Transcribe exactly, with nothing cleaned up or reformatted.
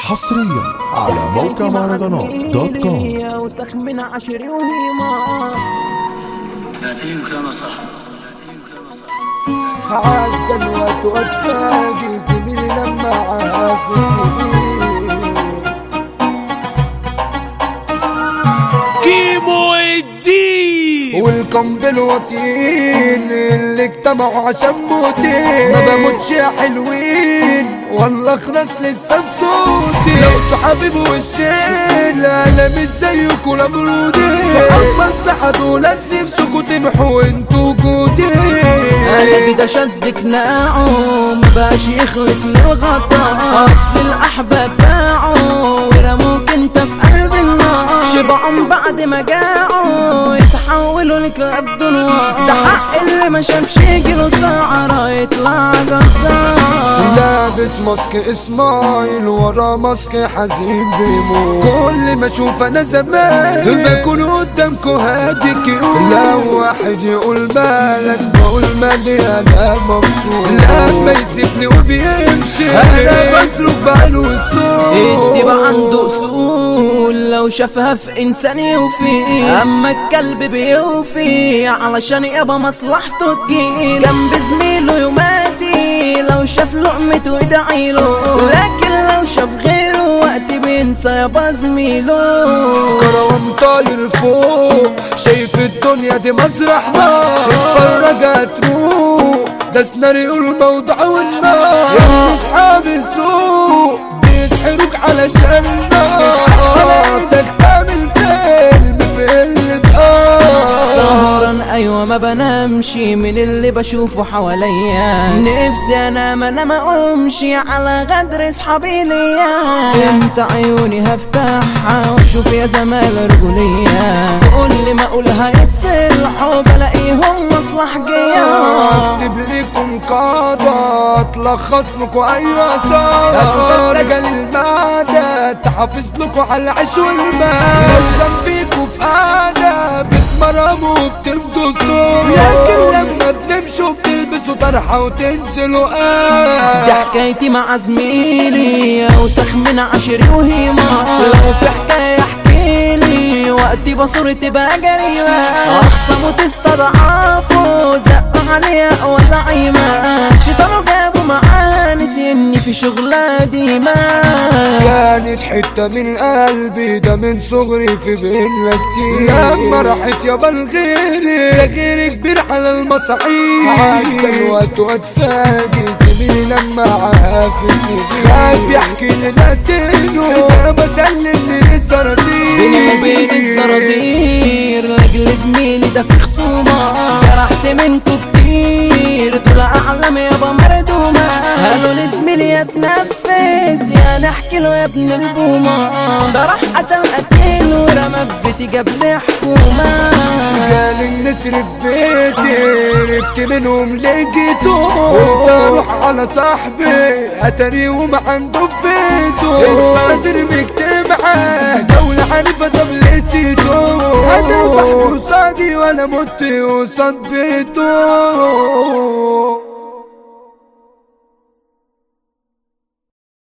حصريا على موقع مهرجانات دوت كوم. وسخ من عشري وهيما ثلاثين كلمة صح. عاش دلوقتي واتفاجئ زميلي لما عافسني كيمو الدين والقنبل وطين اللي اجتمعوا عشان موتين ما بموتش يا حلوين والله اخلص لسه بصوتي لو صحابي بوشين انا مش زيكم ولا برودين صحاب مصلحة دولت نفسكوا تمحوا انتوا جودين قلبي ده شد قناعه مبقاش يخلص للغطاء اصل الاحباب باعوا ورموك انت في قلب النار شبعهم بعد ما جاعوا يتحولوا لكلاب دنوار ده حق اللي ما شافش يجيله ساعة يطلع جزار لابس ماسك اسماعيل ورا ماسك حزين بيموت كل ما اشوف انا زمان بكون قدامكوا هادي كيوت لو واحد يقول مالك بقول مالي انا مبسوط لما يسيبني وبيمشي انا بصرف بقاله الصوت الدبا عنده اصول لو شافها في انسان يوفي اما الكلب بيوفي علشان يابا مصلحته تجيل جنب زميله يوماتي لو شاف لقمته يدعيله لكن لو شاف غيره وقت بينسى يابا زميله كروان طاير فوق شايف الدنيا دي مسرح نار تتفرج هتروح ده سيناريو الموضوع والنار يا اصحاب السوق بيسحروك علشان ناسك تعمل فيلم في قلة سهران ايوه ما بنامش من اللي بشوفه حواليا نفسي انام انا ما اقومشي على غدر اصحابي ليا انت عيوني هفتحها واشوف يا زمال رجولية كل ما اقولها يتصلحوا بلاقيهم مصلح جيا اكتب لكم قاعدة تلخص لكم اي اثار اكتر رجل المعدة تحافظ لكم على العيش والمال لو جنبيكوا في قعدة بتمرموا وبتمدوا الصوت لكن لما بنمشوا بتلبسوا طرحة وتنزلوا قاعدة دي حكايتي مع زميلي اوسخ من عشري وهيما لو في حكاية احكيلي وقتي بصورة تبقى جريمة اخصموا تستضعفوا زقوا عليا اقوى زعيمة شيطانوا جابوا معاه نسيني في شغلة ديما كانت حتة من قلبي ده من صغري في بينا كتير لما راحت يابا لغيري غيري كبير على المصاعيد عدى الوقت واتفاجئ زميلي لما عافسني خايف يحكي لنا اديله ده بسلمني للزرازير بيني وبين الزرازير رجل زميلي ده في خصومة جرحت منكو كتير دول اعلام يابا مردومة قالوا لزميلي يا تنفذ يا نحكي له يا ابن البومة ده راح قتل قتيل ورمى في بيتي جاب لي حكومة قال النسر في بيتي ربت منهم لقيته قلت اروح على صاحبي اتري وما عنده في بيته النسر مجتمعه دولة عنيفة طب لسيته هذا صاحبي قصادي وانا مت قصاد بيته.